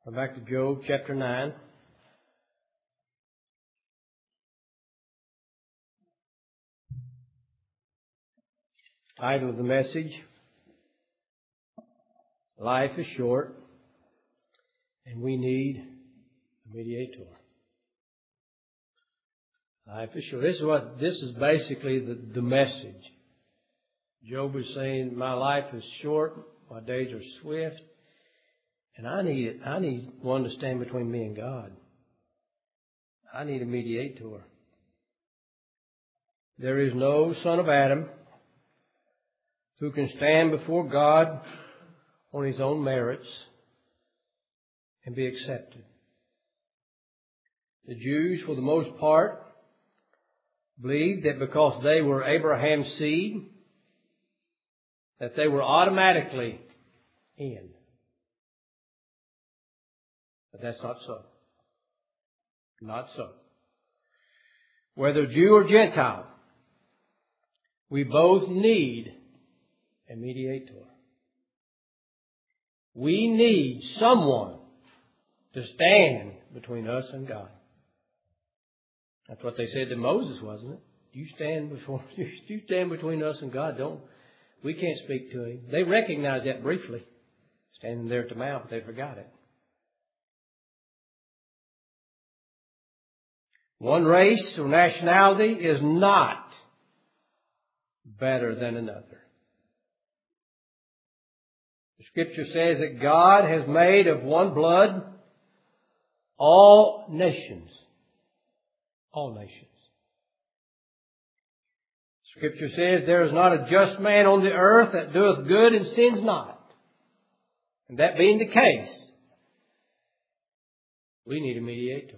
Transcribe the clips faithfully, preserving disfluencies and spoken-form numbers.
We're back to Job chapter nine. Title of the message, Life is Short and We Need a Mediator. Life is short. This is what, this is basically the, the message. Job is saying, my life is short, my days are swift, and I need, I need one to stand between me and God. I need a mediator. There is no son of Adam who can stand before God on his own merits and be accepted. The Jews, for the most part, believed that because they were Abraham's seed, that they were automatically in. But that's not so. Not so. Whether Jew or Gentile, we both need a mediator. We need someone to stand between us and God. That's what they said to Moses, wasn't it? You stand before you stand between us and God. Don't we can't speak to him. They recognized that briefly, standing there at the mount, but they forgot it. One race or nationality is not better than another. The Scripture says that God has made of one blood all nations. All nations. Scripture says there is not a just man on the earth that doeth good and sins not. And that being the case, we need a mediator.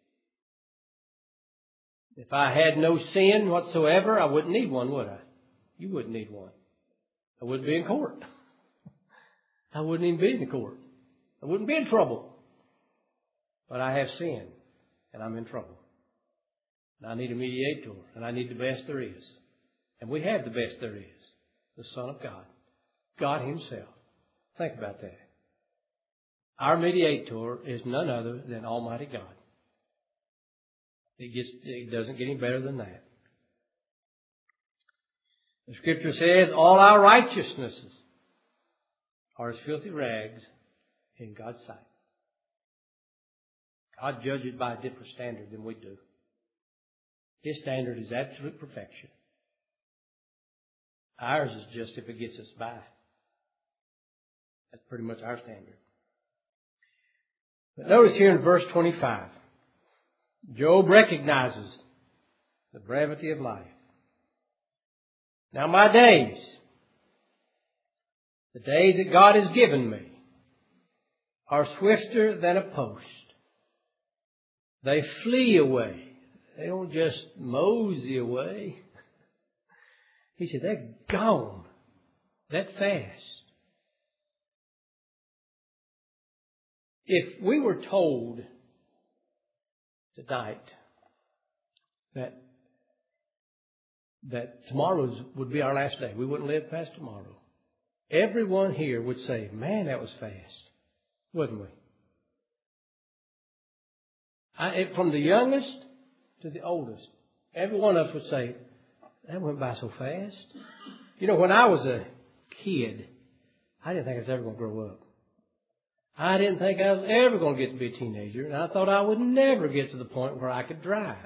If I had no sin whatsoever, I wouldn't need one, would I? You wouldn't need one. I wouldn't be in court. I wouldn't even be in the court. I wouldn't be in trouble. But I have sin, and I'm in trouble. And I need a mediator, and I need the best there is. And we have the best there is, the Son of God, God Himself. Think about that. Our mediator is none other than Almighty God. It gets, it doesn't get any better than that. The Scripture says, all our righteousnesses are as filthy rags in God's sight. God judges by a different standard than we do. His standard is absolute perfection. Ours is just if it gets us by. That's pretty much our standard. But notice here in verse twenty-five, Job recognizes the brevity of life. Now my days, the days that God has given me, are swifter than a post. They flee away. They don't just mosey away. He said, they're gone that fast. If we were told tonight that that tomorrow's would be our last day, we wouldn't live past tomorrow, everyone here would say, man, that was fast, wouldn't we? I, from the youngest to the oldest, every one of us would say, that went by so fast. You know, when I was a kid, I didn't think I was ever going to grow up. I didn't think I was ever going to get to be a teenager, and I thought I would never get to the point where I could drive.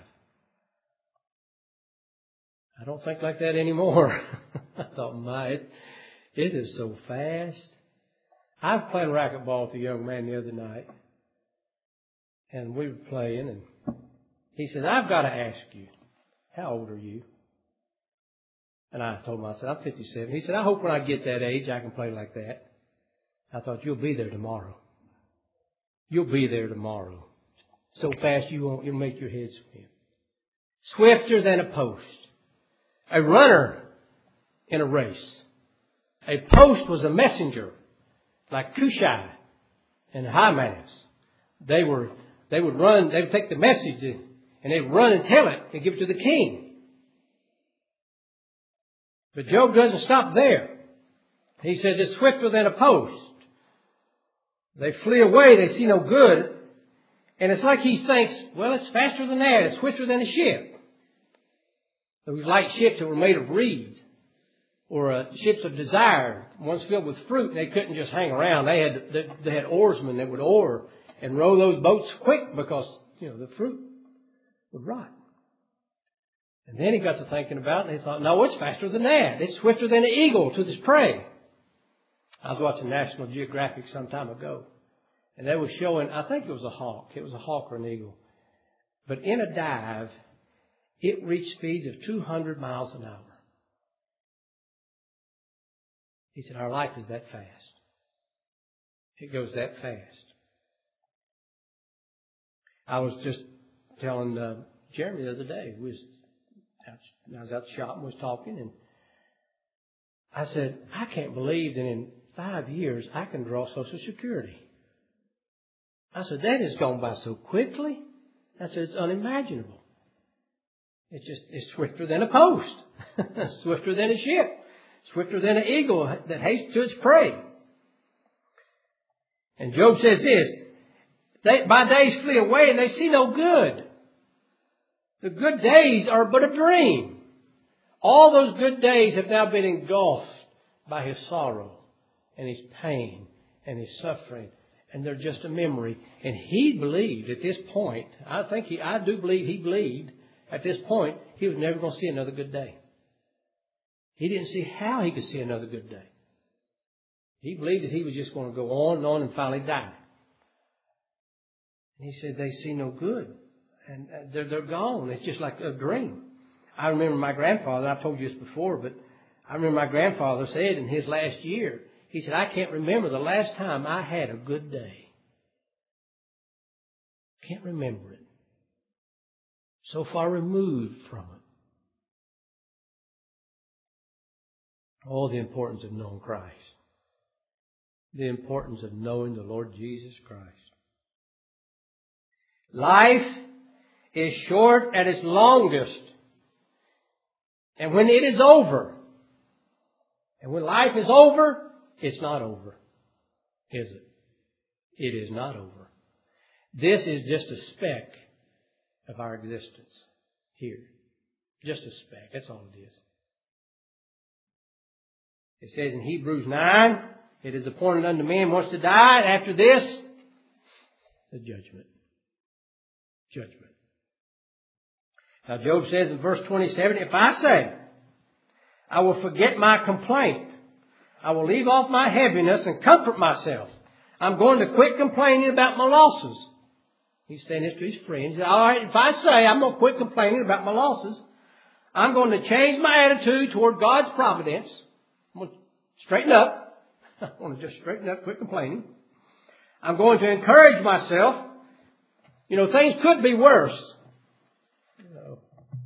I don't think like that anymore. I thought, my, it, it is so fast. I was playing racquetball with a young man the other night, and we were playing, and he said, I've got to ask you, how old are you? And I told him, I said, I'm fifty-seven. He said, I hope when I get that age I can play like that. I thought, you'll be there tomorrow. You'll be there tomorrow. So fast you won't, you'll make your head swim. Swifter than a post. A runner in a race. A post was a messenger, like Cushai and Hymaz. They were, they would run, they would take the message and they'd run and tell it and give it to the king. But Job doesn't stop there. He says it's swifter than a post. They flee away. They see no good. And it's like he thinks, well, it's faster than that. It's swifter than a ship. Those light ships that were made of reeds, or uh, ships of desire, ones filled with fruit, and they couldn't just hang around. They had they, they had oarsmen that would oar and row those boats quick because, you know, the fruit would rot. And then he got to thinking about it, and he thought, no, it's faster than that. It's swifter than an eagle to its prey. I was watching National Geographic some time ago, and they were showing, I think it was a hawk. It was a hawk or an eagle. But in a dive, it reached speeds of two hundred miles an hour. He said, our life is that fast. It goes that fast. I was just telling uh, Jeremy the other day, we was out, I was out the shop and was talking, and I said, I can't believe that in five years I can draw Social Security. I said, that has gone by so quickly. I said, it's unimaginable. It's just, it's swifter than a post, swifter than a ship. Swifter than an eagle that hastes to its prey. And Job says this, they, my days flee away and they see no good. The good days are but a dream. All those good days have now been engulfed by his sorrow and his pain and his suffering. And they're just a memory. And he believed at this point, I think he, I do believe he believed at this point he was never going to see another good day. He didn't see how he could see another good day. He believed that he was just going to go on and on and finally die. And he said, they see no good. And they're, they're gone. It's just like a dream. I remember my grandfather, I've told you this before, but I remember my grandfather said in his last year, he said, I can't remember the last time I had a good day. Can't remember it. So far removed from it. Oh, the importance of knowing Christ. The importance of knowing the Lord Jesus Christ. Life is short at its longest. And when it is over, and when life is over, it's not over. Is it? It is not over. This is just a speck of our existence here. Just a speck. That's all it is. It says in Hebrews nine, it is appointed unto men once to die, and after this, the judgment. Judgment. Now Job says in verse twenty-seven, if I say, I will forget my complaint, I will leave off my heaviness and comfort myself. I'm going to quit complaining about my losses. He's saying this to his friends. He said, all right, if I say I'm going to quit complaining about my losses, I'm going to change my attitude toward God's providence. I'm going to straighten up. I want to just straighten up, quit complaining. I'm going to encourage myself. You know, things could be worse. You know.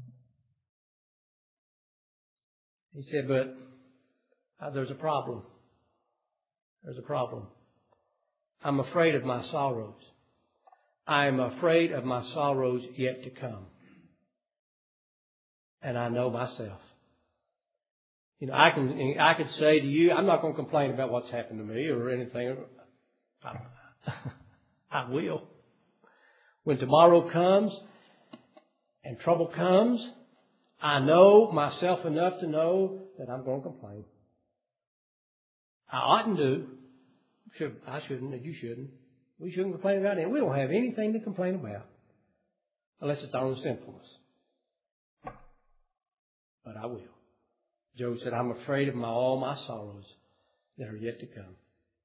He said, but uh, there's a problem. There's a problem. I'm afraid of my sorrows. I am afraid of my sorrows yet to come. And I know myself. You know, I can I could say to you, I'm not going to complain about what's happened to me or anything. I, I will. When tomorrow comes and trouble comes, I know myself enough to know that I'm going to complain. I oughtn't to. Should, I shouldn't, and you shouldn't. We shouldn't complain about it. We don't have anything to complain about unless it's our own sinfulness. But I will. Job said, I'm afraid of my, all my sorrows that are yet to come.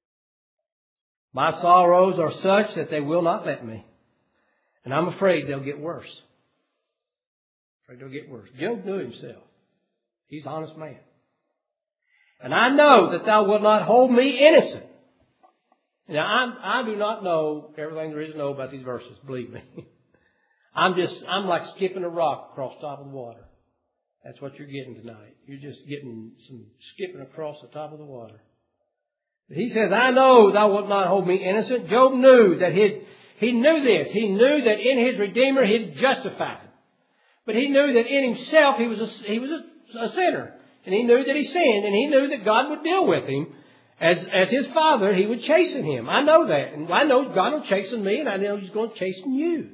My sorrows are such that they will not let me. And I'm afraid they'll get worse. Afraid they'll get worse. Job knew himself. He's an honest man. And I know that thou wilt not hold me innocent. Now, I'm, I do not know everything there is to know about these verses, believe me. I'm just, I'm like skipping a rock across the top of the water. That's what you're getting tonight. You're just getting some skipping across the top of the water. But he says, I know thou wilt not hold me innocent. Job knew that he he knew this. He knew that in his Redeemer he'd justified. But he knew that in himself he was a, he was a, a sinner. And he knew that he sinned. And he knew that God would deal with him. As, as his father, he would chasten him. I know that. And I know God will chasten me, and I know He's going to chasten you.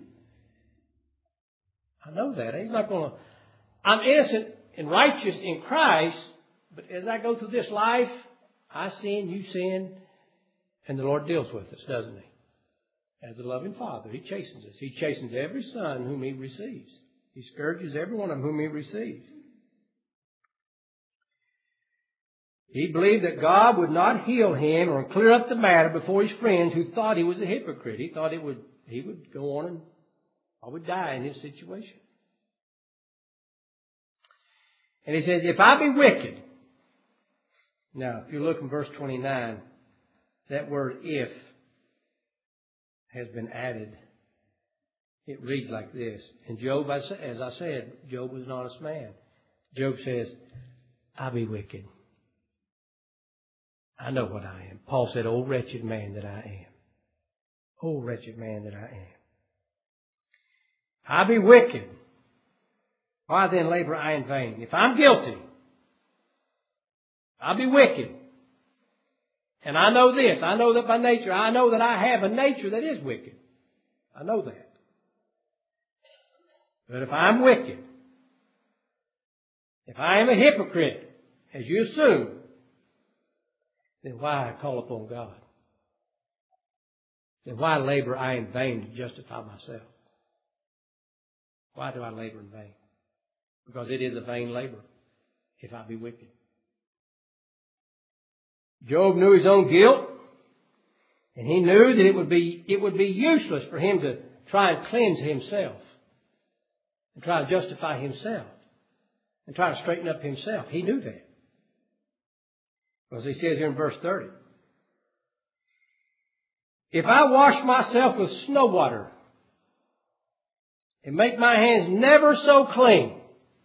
I know that. He's not going to... I'm innocent and righteous in Christ, but as I go through this life, I sin, you sin, and the Lord deals with us, doesn't He? As a loving Father, He chastens us. He chastens every son whom He receives. He scourges every one of them whom He receives. He believed that God would not heal him or clear up the matter before his friends who thought he was a hypocrite. He thought it would, he would go on and I would die in his situation. And he says, if I be wicked. Now, if you look in verse twenty-nine, that word if has been added. It reads like this. And Job, as I said, Job was an honest man. Job says, I be wicked. I know what I am. Paul said, oh, wretched man that I am. Oh, wretched man that I am. I be wicked. Why then labor I in vain? If I'm guilty, I be wicked. And I know this. I know that by nature, I know that I have a nature that is wicked. I know that. But if I'm wicked, if I am a hypocrite, as you assume, then why I call upon God? Then why labor I in vain to justify myself? Why do I labor in vain? Because it is a vain labor if I be wicked. Job knew his own guilt, and he knew that it would be, it would be useless for him to try and cleanse himself and try to justify himself and try to straighten up himself. He knew that. As he says here in verse thirty, if I wash myself with snow water and make my hands never so clean,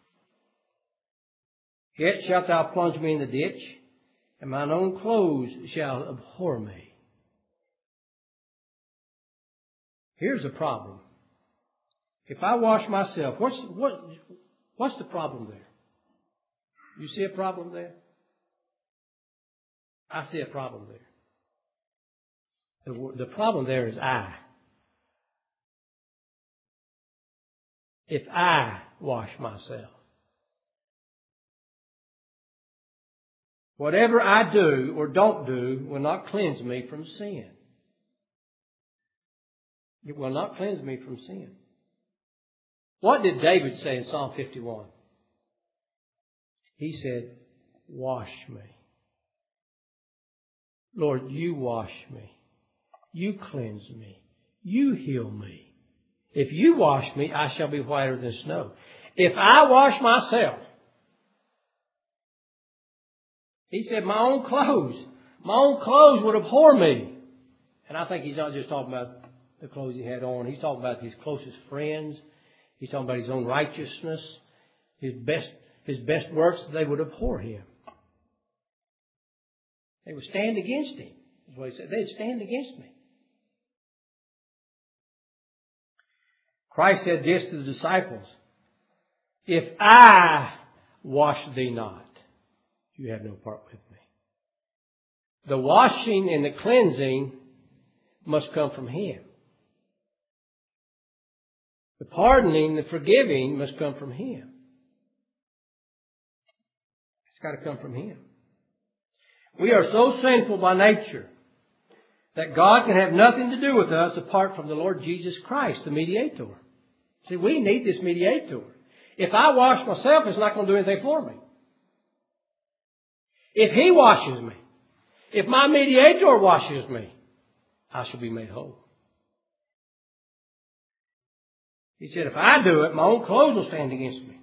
yet shalt thou plunge me in the ditch, and mine own clothes shall abhor me. Here's the problem. If I wash myself, what's, what, what's the problem there? You see a problem there? I see a problem there. The, the problem there is I. If I wash myself, whatever I do or don't do will not cleanse me from sin. It will not cleanse me from sin. What did David say in Psalm fifty-one? He said, wash me. Lord, you wash me. You cleanse me. You heal me. If you wash me, I shall be whiter than snow. If I wash myself, he said, my own clothes, my own clothes would abhor me. And I think he's not just talking about the clothes he had on. He's talking about his closest friends. He's talking about his own righteousness, his best, his best works. They would abhor him. They would stand against him. That's what he said. They'd stand against me. Christ said this to the disciples. If I wash thee not, you have no part with me. The washing and the cleansing must come from Him. The pardoning, the forgiving must come from Him. It's got to come from Him. We are so sinful by nature that God can have nothing to do with us apart from the Lord Jesus Christ, the mediator. See, we need this mediator. If I wash myself, it's not going to do anything for me. If He washes me, if my mediator washes me, I shall be made whole. He said, if I do it, my own clothes will stand against me.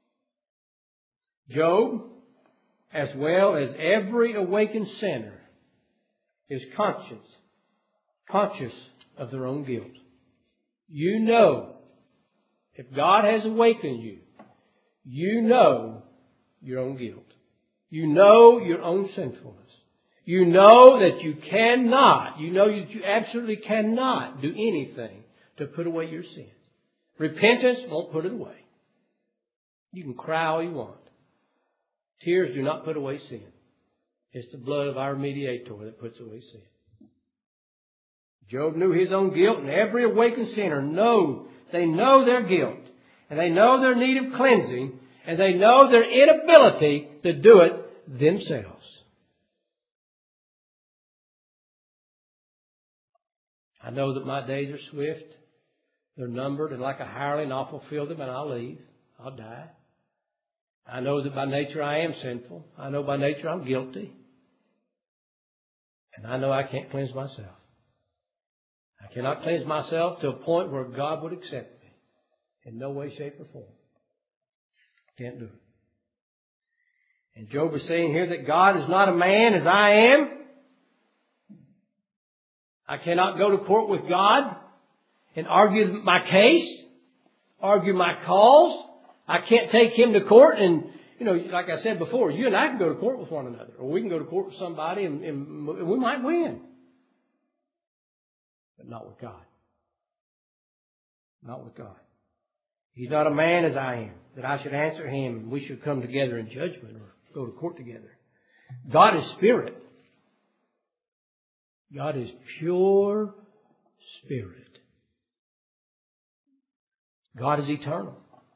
Job, as well as every awakened sinner, is conscious, conscious of their own guilt. You know, if God has awakened you, you know your own guilt. You know your own sinfulness. You know that you cannot, you know that you absolutely cannot do anything to put away your sin. Repentance won't put it away. You can cry all you want. Tears do not put away sin. It's the blood of our mediator that puts away sin. Job knew his own guilt, and every awakened sinner knows, they know their guilt, and they know their need of cleansing, and they know their inability to do it themselves. I know that my days are swift. They're numbered, and like a hireling, I'll fulfill them and I'll leave. I'll die. I know that by nature I am sinful. I know by nature I'm guilty. And I know I can't cleanse myself. I cannot cleanse myself to a point where God would accept me. In no way, shape, or form. Can't do it. And Job is saying here that God is not a man as I am. I cannot go to court with God and argue my case, argue my cause. I can't take Him to court and, you know, like I said before, you and I can go to court with one another. Or we can go to court with somebody and, and we might win. But not with God. Not with God. He's not a man as I am, that I should answer Him and we should come together in judgment or go to court together. God is spirit. God is pure spirit. God is eternal.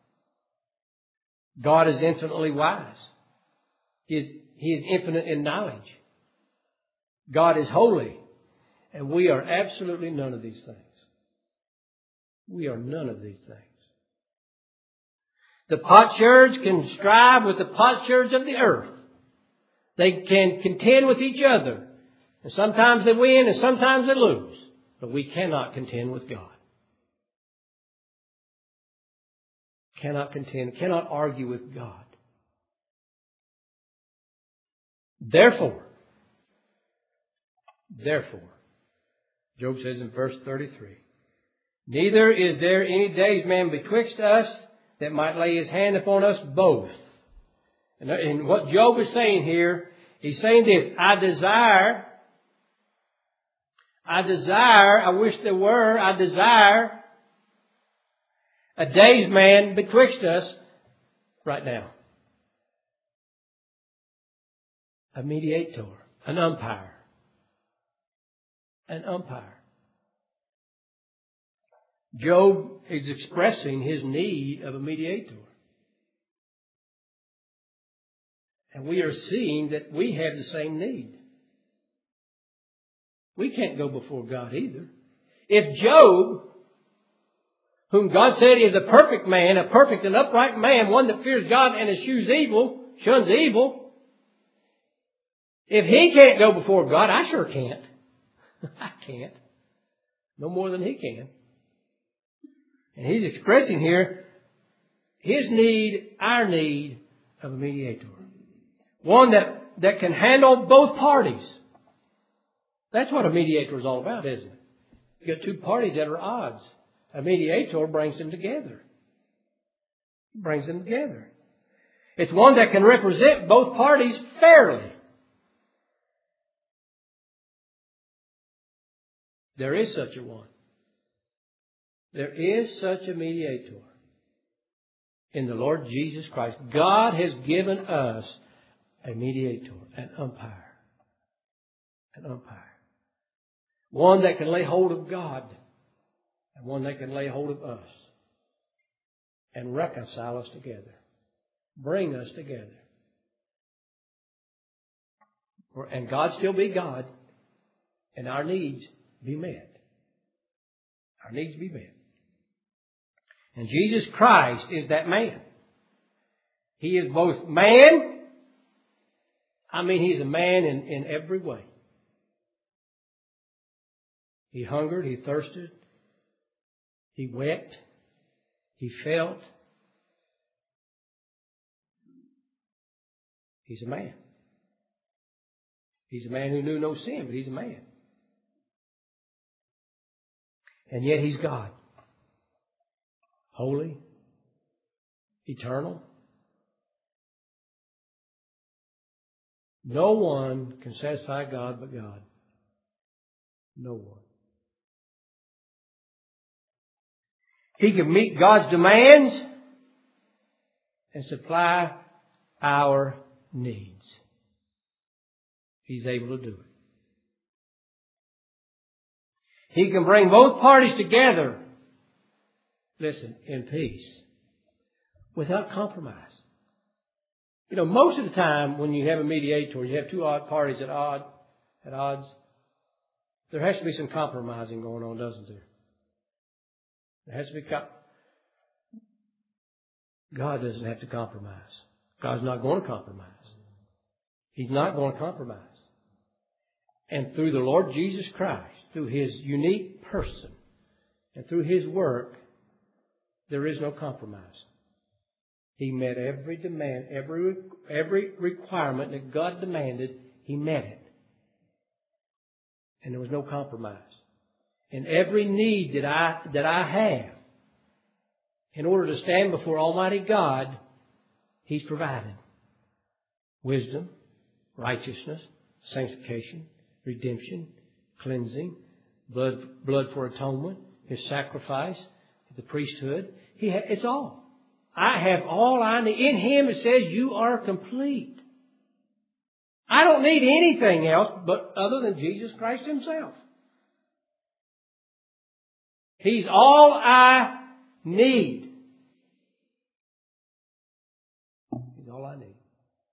God is infinitely wise. He is, he is infinite in knowledge. God is holy. And we are absolutely none of these things. We are none of these things. The potsherds can strive with the potsherds of the earth. They can contend with each other. And sometimes they win and sometimes they lose. But we cannot contend with God. Cannot contend, cannot argue with God. Therefore, therefore, Job says in verse thirty-three, neither is there any days man betwixt us that might lay his hand upon us both. And, and what Job is saying here, he's saying this, I desire, I desire, I wish there were, I desire a days man betwixt us right now. A mediator, an umpire. An umpire. Job is expressing his need of a mediator. And we are seeing that we have the same need. We can't go before God either. If Job, whom God said is a perfect man, a perfect and upright man, one that fears God and eschews evil, shuns evil, if he can't go before God, I sure can't. I can't. No more than he can. And he's expressing here his need, our need of a mediator. One that, that can handle both parties. That's what a mediator is all about, isn't it? You've got two parties that are at odds. A mediator brings them together. Brings them together. It's one that can represent both parties fairly. There is such a one. There is such a mediator in the Lord Jesus Christ. God has given us a mediator, an umpire. An umpire. One that can lay hold of God and one that can lay hold of us and reconcile us together. Bring us together. And God still be God and our needs be met. Our needs be met. And Jesus Christ is that man. He is both man. I mean, he's a man in, in every way. He hungered, he thirsted, he wept, he felt. He's a man. He's a man who knew no sin, but he's a man. And yet he's God. Holy. Eternal. No one can satisfy God but God. No one. He can meet God's demands and supply our needs. He's able to do it. He can bring both parties together, listen, in peace, without compromise. You know, most of the time when you have a mediator, you have two odd parties at odd, at odds, there has to be some compromising going on, doesn't there? There has to be com- God doesn't have to compromise. God's not going to compromise. He's not going to compromise. And through the Lord Jesus Christ, through His unique person, and through His work, there is no compromise. He met every demand, every every requirement that God demanded, He met it. And there was no compromise. And every need that I that I have, in order to stand before Almighty God, He's provided. Wisdom, righteousness, sanctification, redemption, cleansing, blood blood for atonement, His sacrifice, the priesthood. He ha- it's all. I have all I need. In Him it says you are complete. I don't need anything else but other than Jesus Christ Himself. He's all I need. He's all I need.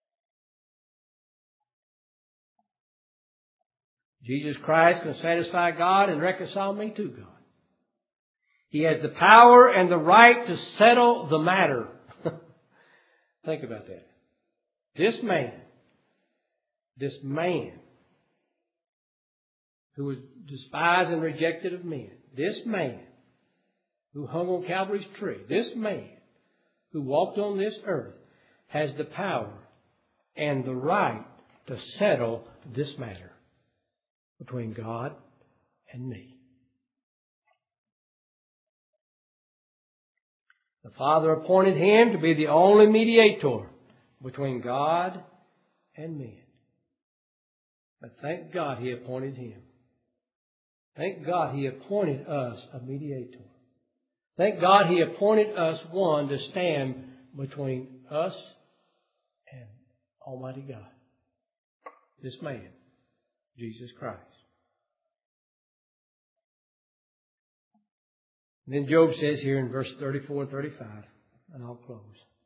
Jesus Christ can satisfy God and reconcile me to God. He has the power and the right to settle the matter. Think about that. This man, this man who was despised and rejected of men, this man who hung on Calvary's tree, this man who walked on this earth has the power and the right to settle this matter between God and me. The Father appointed Him to be the only mediator between God and men. But thank God He appointed Him. Thank God He appointed us a mediator. Thank God He appointed us one to stand between us and Almighty God. This man, Jesus Christ. And then Job says here in verse thirty-four and thirty-five, and I'll close.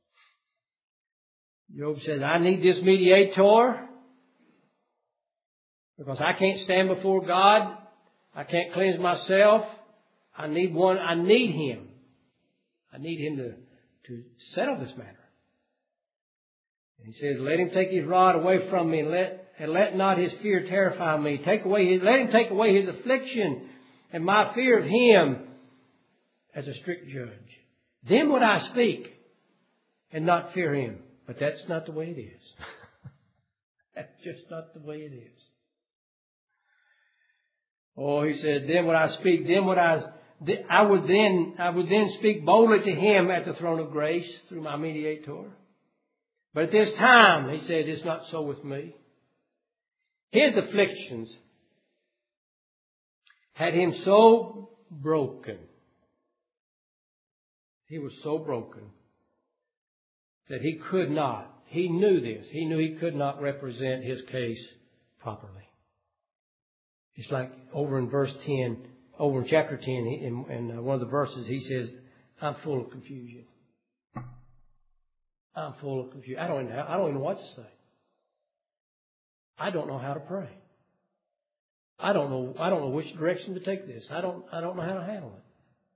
Job says, I need this mediator because I can't stand before God. I can't cleanse myself. I need one. I need Him. I need Him to, to settle this matter. And he says, let Him take His rod away from me and let, and let not His fear terrify me. Take away his, let Him take away His affliction and my fear of Him as a strict judge. Then would I speak and not fear Him. But that's not the way it is. That's just not the way it is. Oh, he said, then would I speak, then would I, I would then, I would then speak boldly to Him at the throne of grace through my mediator. But at this time, he said, it's not so with me. His afflictions had Him so broken. He was so broken that he could not, he knew this, he knew he could not represent his case properly. It's like over in verse ten, over in chapter ten, in, in one of the verses, he says, I'm full of confusion. I'm full of confusion. I don't even, I don't even know what to say. I don't know how to pray. I don't know, I don't know which direction to take this. I don't, I don't know how to handle it.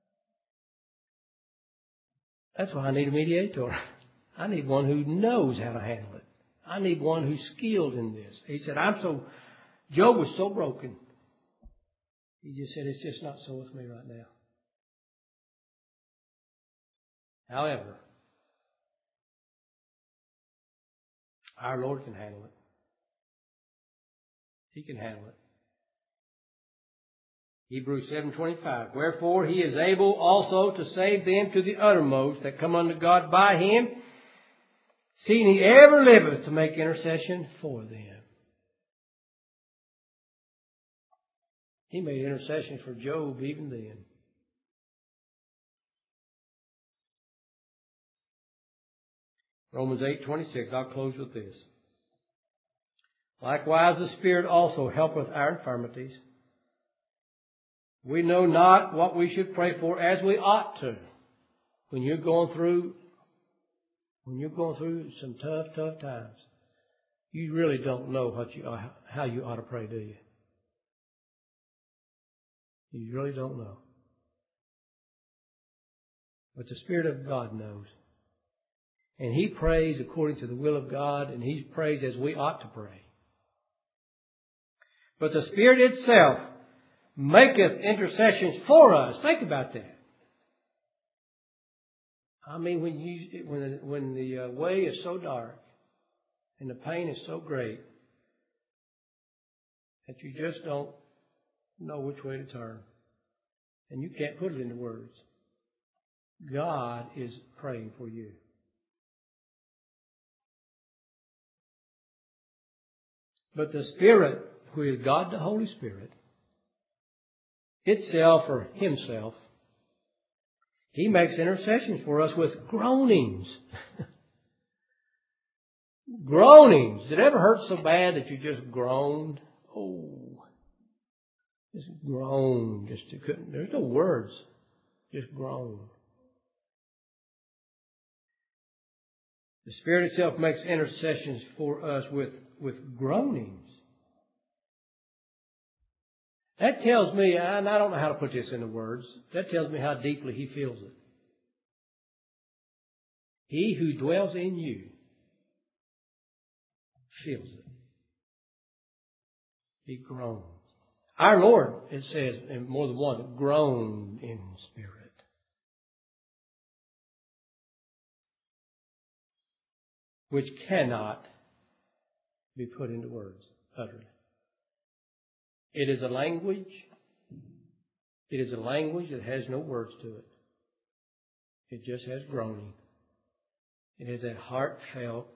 That's why I need a mediator. I need one who knows how to handle it. I need one who's skilled in this. He said, I'm so, Job was so broken. He just said, it's just not so with me right now. However, our Lord can handle it. He can handle it. Hebrews seven twenty-five. Wherefore He is able also to save them to the uttermost that come unto God by Him, seeing He ever liveth to make intercession for them. He made intercession for Job even then. Romans eight twenty-six. I'll close with this. Likewise, the Spirit also helpeth our infirmities. We know not what we should pray for as we ought to. When you're going through, when you're going through some tough, tough times, you really don't know what you, how you ought to pray, do you? You really don't know. But the Spirit of God knows. And He prays according to the will of God, and He prays as we ought to pray. But the Spirit itself maketh intercessions for us. Think about that. I mean, when you when the, when the uh, way is so dark and the pain is so great that you just don't know which way to turn, and you can't put it into words, God is praying for you. But the Spirit, who is God the Holy Spirit, itself or Himself, He makes intercessions for us with groanings. Groanings. Did it ever hurt so bad that you just groaned? Oh, just groan. Just you couldn't. There's no words. Just groan. The Spirit itself makes intercessions for us with, with groanings. That tells me, and I don't know how to put this into words, that tells me how deeply He feels it. He who dwells in you feels it. He groans. Our Lord, it says in more than one, groaned in spirit. Which cannot be put into words, uttered. It is a language. It is a language that has no words to it. It just has groaning. It has a heartfelt,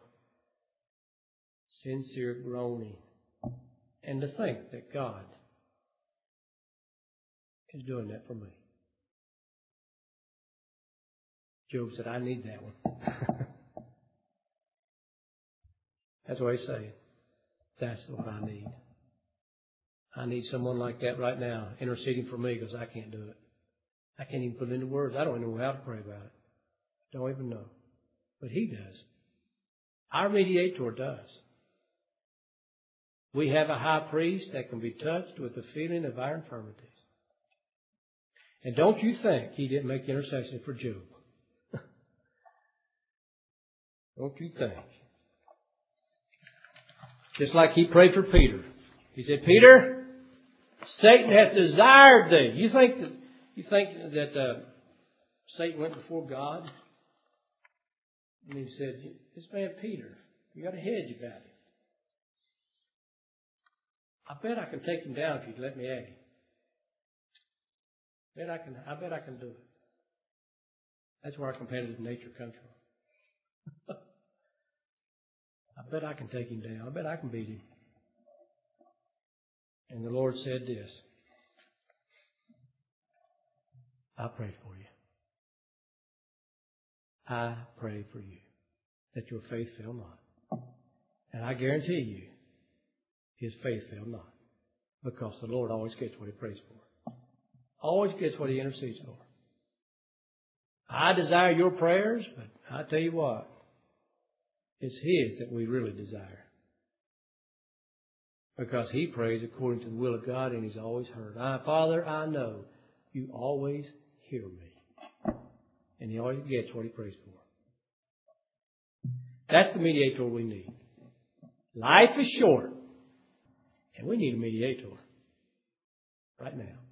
sincere groaning. And to think that God is doing that for me. Job said, I need that one. That's what he's saying. That's what I need. I need someone like that right now interceding for me because I can't do it. I can't even put it into words. I don't even know how to pray about it. Don't even know. But He does. Our mediator does. We have a high priest that can be touched with the feeling of our infirmities. And don't you think He didn't make intercession for Job? Don't you think? Just like He prayed for Peter. He said, Peter, Satan hath desired thee. You think that, you think that uh, Satan went before God? And he said, this man Peter, you got a hedge about him. I bet I can take him down if you'd let me at him. Bet I can, I bet I can do it. That's where our competitive nature comes from. I bet I can take him down. I bet I can beat him. And the Lord said this, I prayed for you. I prayed for you that your faith fail not. And I guarantee you, his faith fail not. Because the Lord always gets what He prays for. Always gets what He intercedes for. I desire your prayers, but I tell you what, it's His that we really desire. Because He prays according to the will of God, and He's always heard. I, Father, I know you always hear me. And He always gets what He prays for. That's the mediator we need. Life is short. And we need a mediator right now.